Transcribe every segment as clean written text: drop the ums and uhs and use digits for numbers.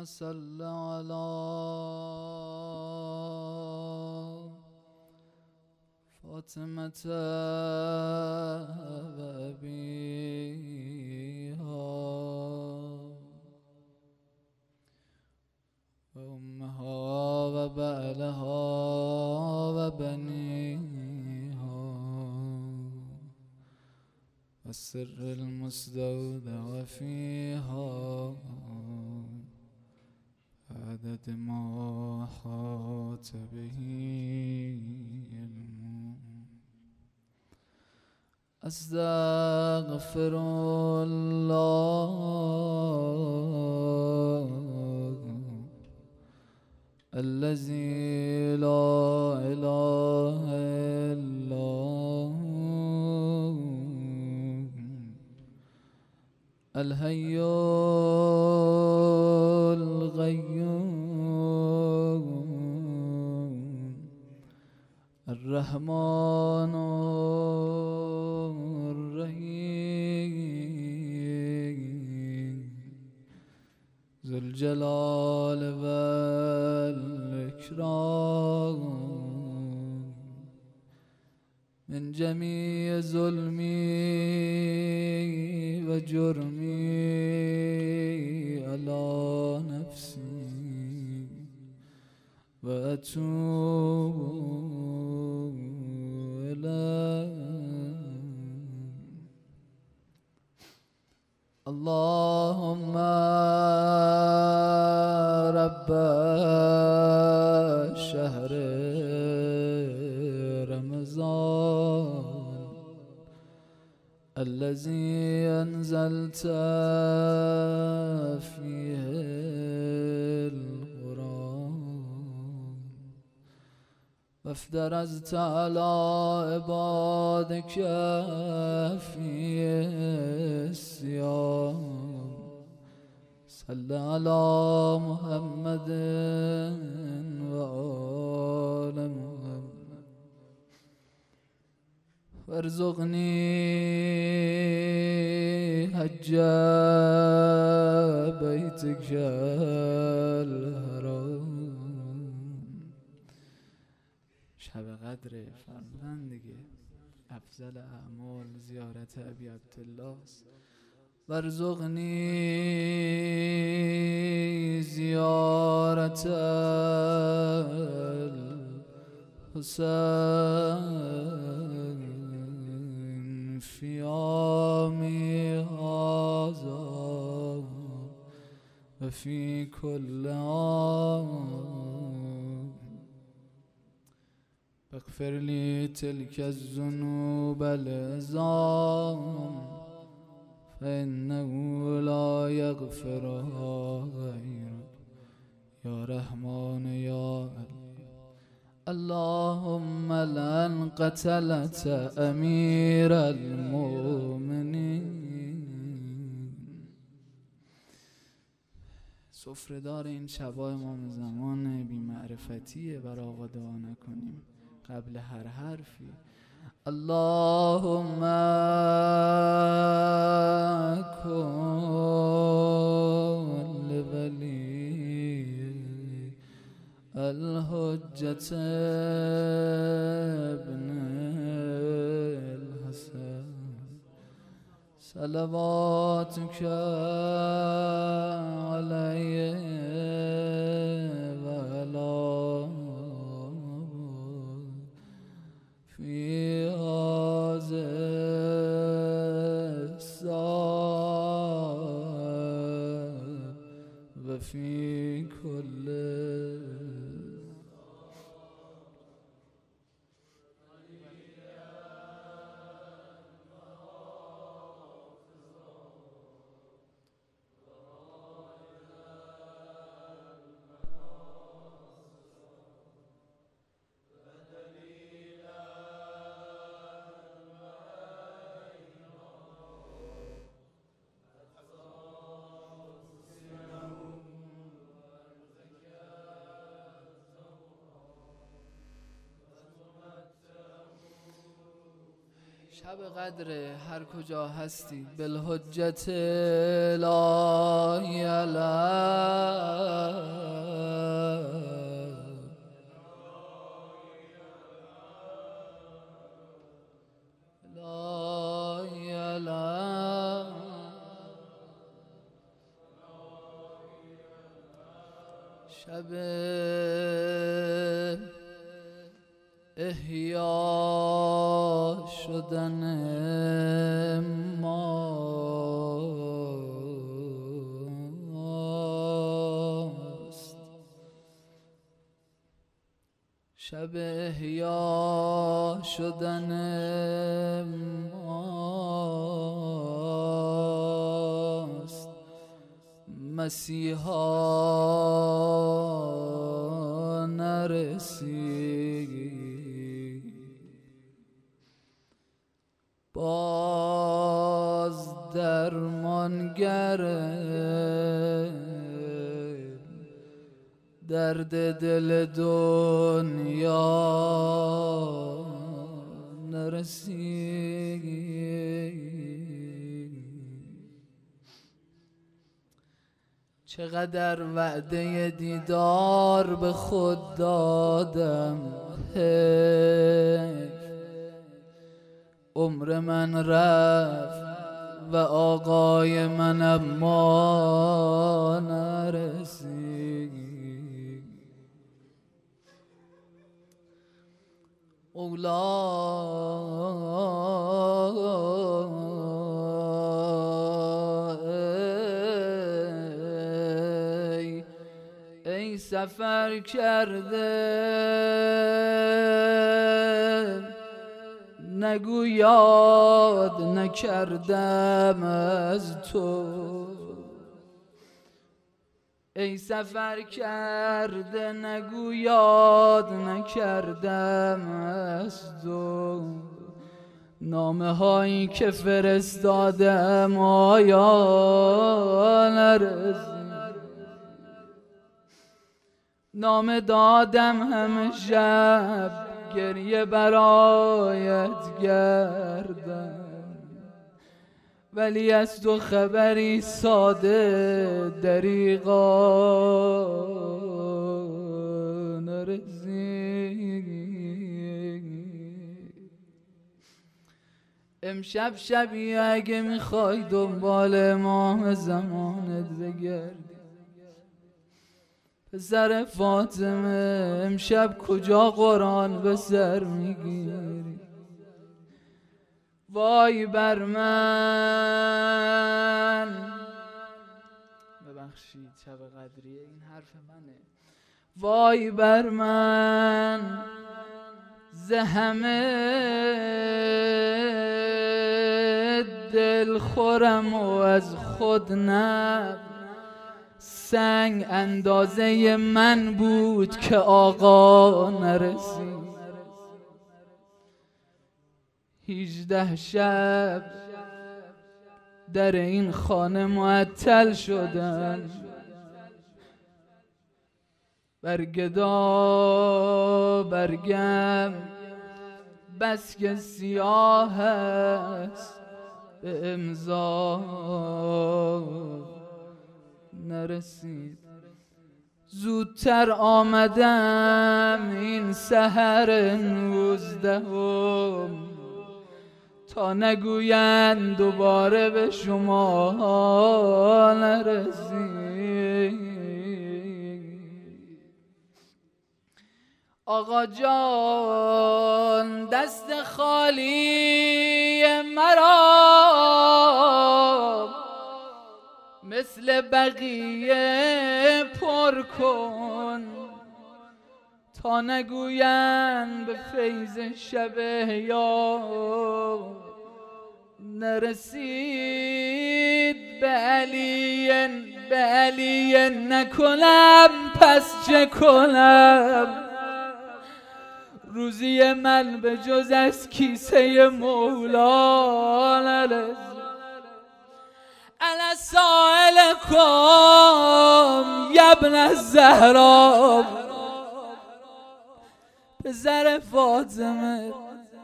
صل على فاطمة وأبيها وأمها وبعلها وبنيها والسر المستودع فيها عدد ما حاط به علم. أستغفر الله الذي لا إله إلا هو الحي القيوم الرحمن الرحيم ذو الجلال والإكرام من جميع ظلمي وجرمي على نفسي وأتوب إليه. اللهم رب شهر رمضان الذي أنزلت فيه القرآن وافترضت على عبادك فيه الصيام. صل على محمد وآل محمد وارزقني حج بيتك الحرام. شب قدر فرمودن دیگه، افضل اعمال زیارت ابی عبدالله است. وارزقني زيارة الحسين في عامي هذا وفي كل عام. اغفر لي تلك الذنوب العظام فإنه لا يغفرها غيرك يا رحمن يا الله. اللهم لن قتلت أمير المؤمنين. سفره‌دار این شبای امام زمان بی‌معرفتیه، برای آقا دعا نکنیم قبل هر حرفی. اللهم كن لولي الحجة ابن الحسن صلواتك عليه وعلى في هذا الساعة وفي كل شب قدر هر کجا هستی بالحجت الهی علی شب احیا شدن ماست، شب احیا شدن ماست، مسیحا نرسید، باز درمانگر درد دل دنیا نرسید. چقدر وعده دیدار به خود دادم، عمر من رفت و آقای من اما نرسید. ای سفر کرده نگو یاد نکردم از تو، ای سفر کرده نگو یاد نکردم از تو، نامه هایی که فرستادم آیا نرسید، نامه دادم همه شب گریه برایت گردم، ولی از تو خبری ساده دریغا نرسید. امشب شبی اگه میخوای دنبال امام زمانت بگردی، پسر فاطمه امشب کجا قرآن به سر میگیری؟ وای بر من، ببخشید شب قدریه این حرف منه، وای بر من ز همه دل خورم و از خود نه، سنگ اندازه من بود که آقا نرسید، 18 شب در این خانه معطل شدن، برگدا برگم بس که سیاه است به امضا نرسید. زودتر آمدم این سحر 19 تا نگویند دوباره به شما نرسید. آقا جان دست خالی مرا مثل بقیه پر کن، تا نگویند به فیض شب یا نرسید. به علی نکنم پس چه کنم، روزی من به جز از کیسه مولا نرسید. انا سائلکم یا ابن الزهرا، پسر فاطمه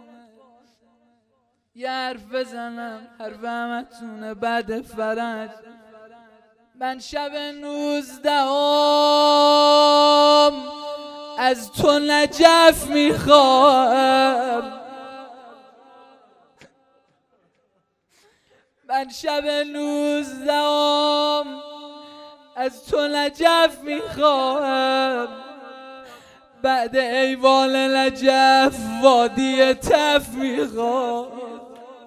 یه حرف بزنم، حرف همتونه بعد فرج. من شب 19 از تو نجف میخواهم، من شب 19 از تو نجف میخواهم، بعد ایوان نجف وادی تف میخواهم.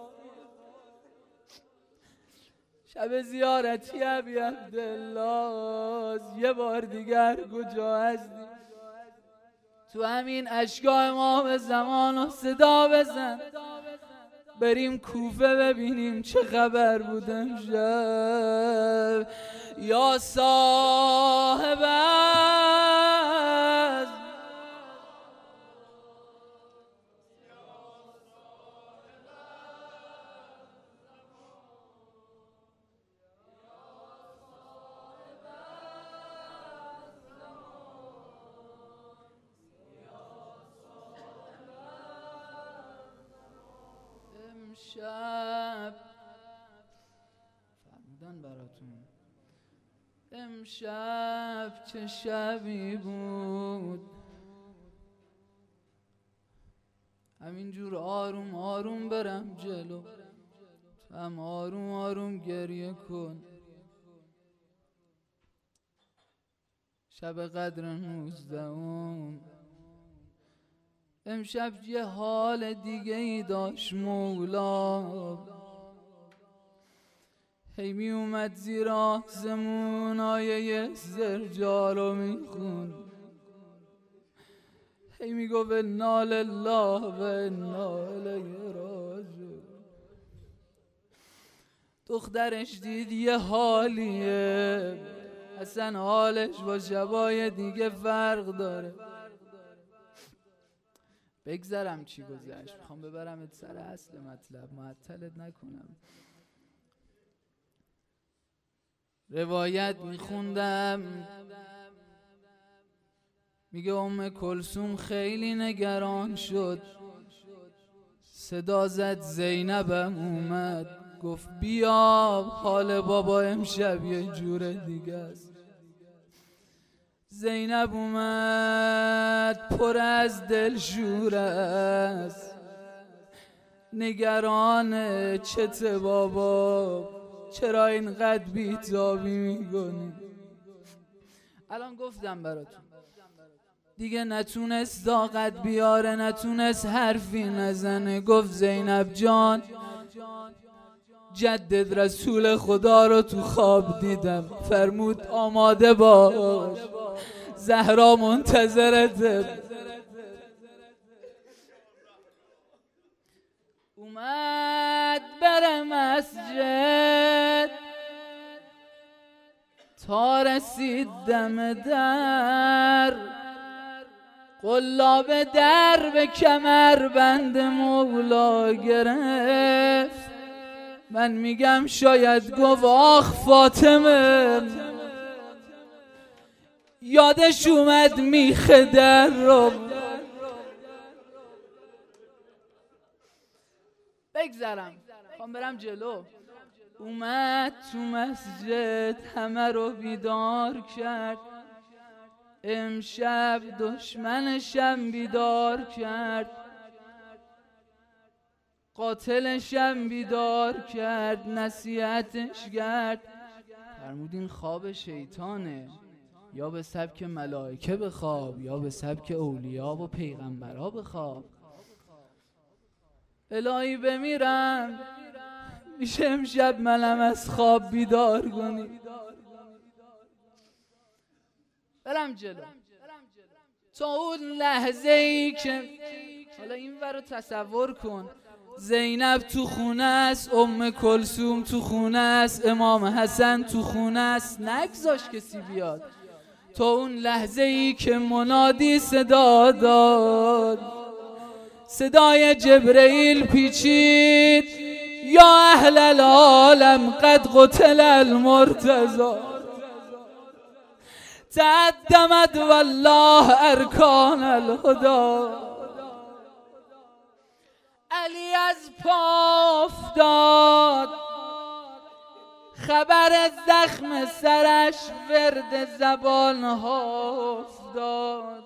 شب زیارتی ابی عبدالله، یه بار دیگر کجا هستی؟ تو همین اشکای امام زمان و صدا بزن، بریم کوفه ببینیم چه خبر بود امشب. یا صاحب امشب فرمودن براتون، امشب چه شبی بود، همینجور آروم آروم برم جلو، تو هم آروم آروم گریه کن. شب قدر 19 امشب یه حال دیگه ای داشت مولا، هی می اومد زیر آسمون آیه زرجا رو میخون، هی میگفت انا لله و انا الیه راجعون. دخترش دید یه حالیه، اصلا حالش با شبای دیگه فرق داره. بگذرم چی گذشت، میخوام ببرمت سر اصل مطلب، معطلت نکنم. روایت میخوندم، میگه ام کلثوم خیلی نگران شد، صدا زد زینبم اومد، گفت بیا حال بابا امشب یه جور دیگه است. زینب اومد پر از دلشور است، نگرانه چته بابا چرا اینقدر بی‌تابی میکنی. الان گفتم براتون دیگه، نتونست طاقت بیاره، نتونست حرفی نزنه، گفت زینب جان جدد رسول خدا رو تو خواب دیدم، فرمود آماده باش زهرا منتظرته. اومد بره مسجد تا رسید دم در، قلاب در به کمر بند مولا گرفت. من میگم شاید گفت آخ فاطمه، یادش اومد میخ در رو. بگذرم خوام برم جلو. اومد تو مسجد همه رو بیدار کرد، امشب دشمنشم بیدار کرد، قاتلشم بیدار کرد، نصیحتش کرد. فرمود این خواب شیطانه، یا به سبک ملائکه بخواب یا به سبک اولیا و پیغمبرها بخواب. الهی بمیرم میشه امشب منم از خواب بیدار کنی. برم جلو تا اون لحظه ای که حالا این ور رو تصور کن، زینب تو خونه است، ام کلثوم تو خونه است، امام حسن تو خونه است، نگذاش کسی بیاد. تا اون لحظه ای که منادی صدا داد، صدای جبرئیل پیچید، یا اهل العالم قد قتل المرتضی، تقدمت والله ارکان الهدی. علی از پا افتاد، خبر زخم سرش ورد زبان ها افتاد،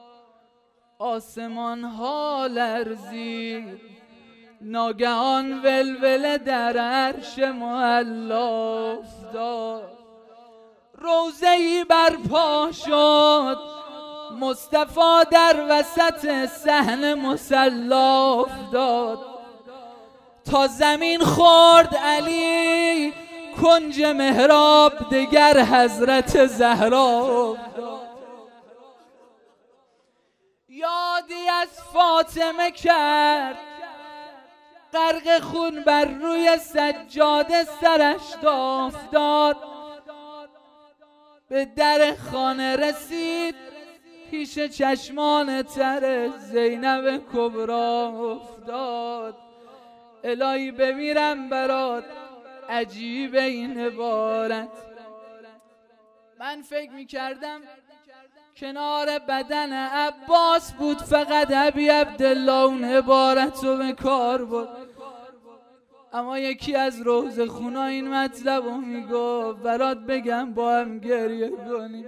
آسمان ها لرزید، ناگهان ولوله در عرش معلا افتاد. روضه‌ای برپا شد، مصطفی در وسط صحن مصلا افتاد. تا زمین خورد علی کنج محراب، دگر حضرت زهرا افتاد. یادی از فاطمه کرد، غرق خون بر روی سجاده سرش افتاد. به در خانه رسید، پیش چشمان تر زینب کبرا افتاد. الهی بمیرم برات، عجیب این عبارت. من فکر میکردم کنار بدن عباس بود، فقط ابی عبدالله اون عبارت رو به کار بود. اما یکی از روضه خونا این مطلب رو میگفت، برات بگم با هم گریه کنیم.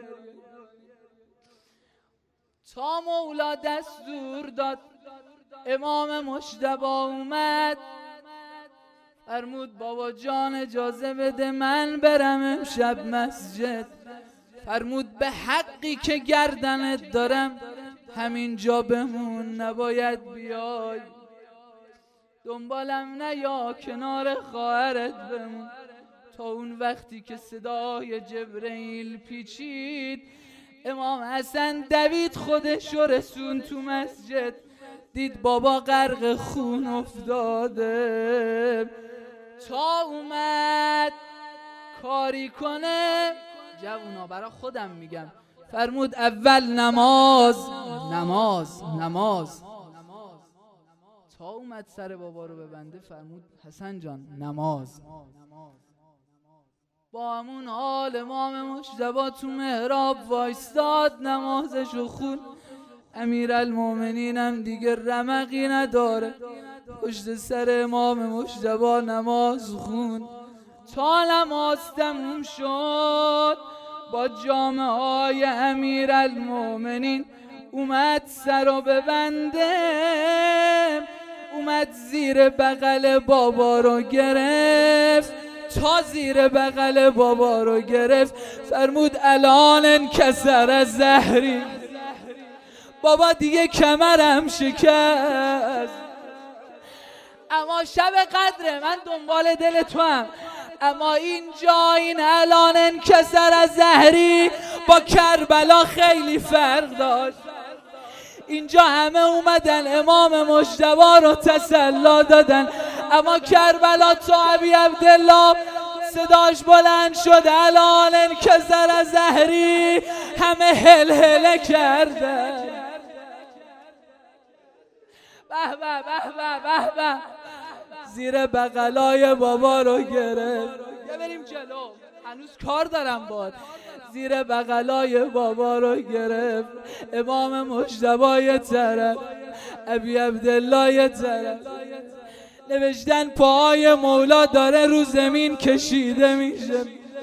تا مولا دستور داد، امام مجتبی اومد، فرمود بابا جان اجازه بده من برم امشب مسجد. فرمود به حقی که گردنت دارم همینجا بمون، نباید بیای، دنبالم نیا، کنار خواهرت بمون. تا اون وقتی که صدای جبرئیل پیچید، امام حسن دوید خودش رو رسون تو مسجد، دید بابا غرق خون افتاده. تا اومد کاری کنه، جوونا برا خودم میگم، فرمود اول نماز نماز نماز. تا اومد سر بابا رو ببنده، فرمود حسن جان نماز. با همون حال امام مجتبی تو محراب وایستاد، نمازشو خون. امیرالمومنین هم دیگه رمقی نداره، پشت سر امام مجتبی نماز خون. تا نماز تموم شد، با جامه های امیرالمومنین اومد سرو ببنده، اومد زیر بغل بابا رو گرفت. تا زیر بغل بابا رو گرفت، فرمود الان انکسر ظهری، بابا دیگه کمرم شکست. اما شب قدره، من دنبال دل تو هم، اما اینجا این الان انکسر ظهری با کربلا خیلی فرق داشت. اینجا همه اومدن امام مجتبی رو تسلا دادن، اما کربلا تو ابی عبدالله صداش بلند شد الان انکسر ظهری، همه هل کردن. به به به به به، زیر بغلای بابا رو گرفت. یا بریم جلو، هنوز کار دارم باد. زیر بغلای بابا رو گرفت، امام مجتبی یه طرف، ابی عبدالله یه طرف. نوشتن پاهای مولا داره رو زمین کشیده میشه.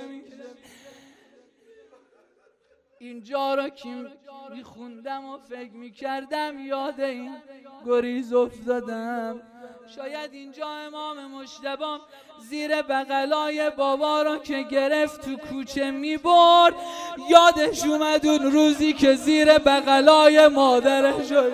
اینجا رو که میخوندم و فکر میکردم، یاد این گریز افتادم. شاید اینجا امام مجتبی زیر بغلای بابا رو که گرفت تو کوچه میبرد، یادش اومد اون روزی که زیر بغلای مادرش رو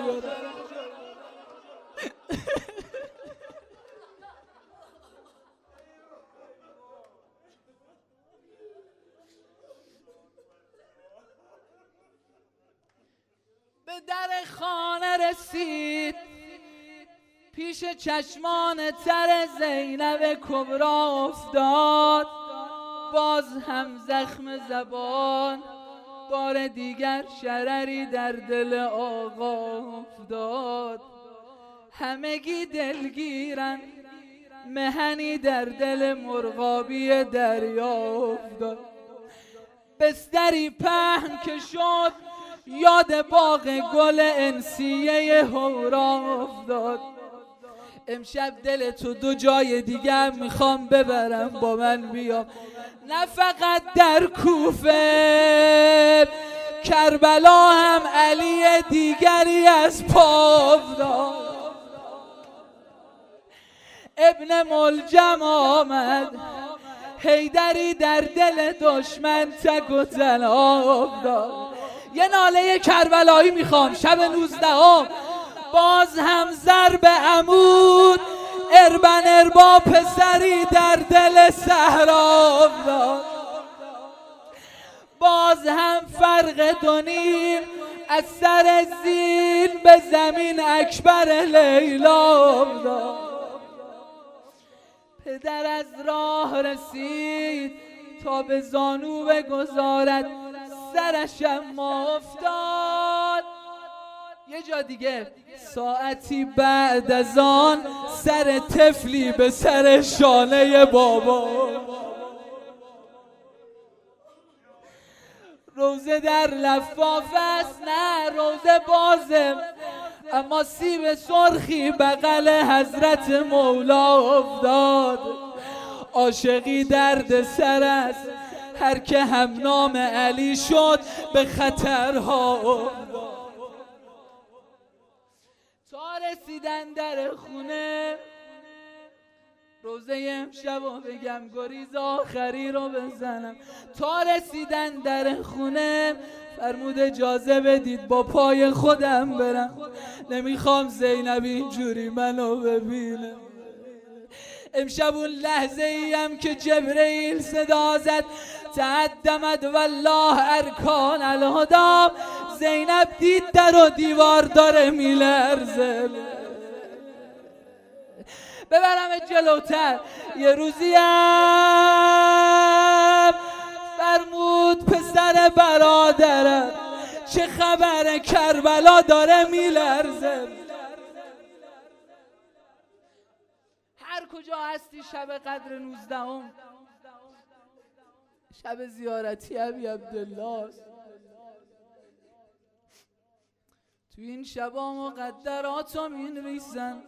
به در خانه رسید، پیش چشمان تر زینب کبرا افتاد. باز هم زخم زبان، بار دیگر شرری در دل آقا افتاد. همگی دلگیرن، مهنی در دل مرغابی دریا افتاد. بستری پهن که شد، یاد باغ گل انسیه هورا افتاد. امشب دل تو دو جای دیگه میخوام ببرم، با من بیام، نه فقط در کوفه، کربلا هم علی دیگری از پا افتاد. ابن ملجم آمد، حیدری در دل دشمن تک و تناب داد. یه ناله کربلایی میخوام شب 19 باز هم ضرب عمود اربن اربا پسری در دل صحرا داد. باز هم فرق دونیم از سر زین به زمین اکبر لیلا داد. پدر از راه رسید تا به زانو بگذارد سرشم افتاد. یه جا دیگه ساعتی بعد از آن سر طفلی به سر شانه بابا. روزه در لفاف است نه روزه بازه، اما سیب سرخی بغل حضرت مولا افتاد. عاشقی درد سر است هر که هم نام علی شد به خطرها افتاد. تا رسیدن در خونه روزه امشب رو بگم گریز آخری رو بزنم. تا رسیدن در خونه فرمود اجازه بدید با پای خودم برم، نمیخوام زینب اینجوری منو ببینه. امشب اون لحظه ایم که جبرئیل صدا زد تعدمت والله ارکان الهدی. زینب دید در و دیوار داره میلرزه. ببرم جلوتر. یه روزی هم فرمود پسر برادرم چه خبر کربلا داره میلرزه. هر کجا هستی شب قدر 19 شب زیارتی ابی عبدالله است. تو این شبا مقدراتو مینویسن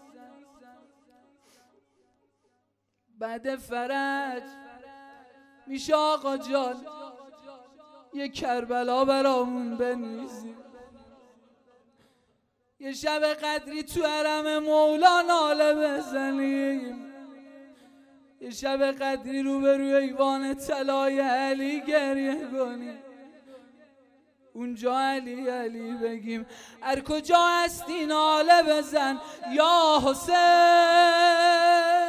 بعد فرج میشه آقا جان یه کربلا برامون بنویسیم. یه شب قدری تو حرم مولا ناله بزنیم. یه شب قدری روبروی ایوان طلای علی گریه کنیم. اونجا علی علی بگیم. هر کجا هستی ناله بزن یا حسین.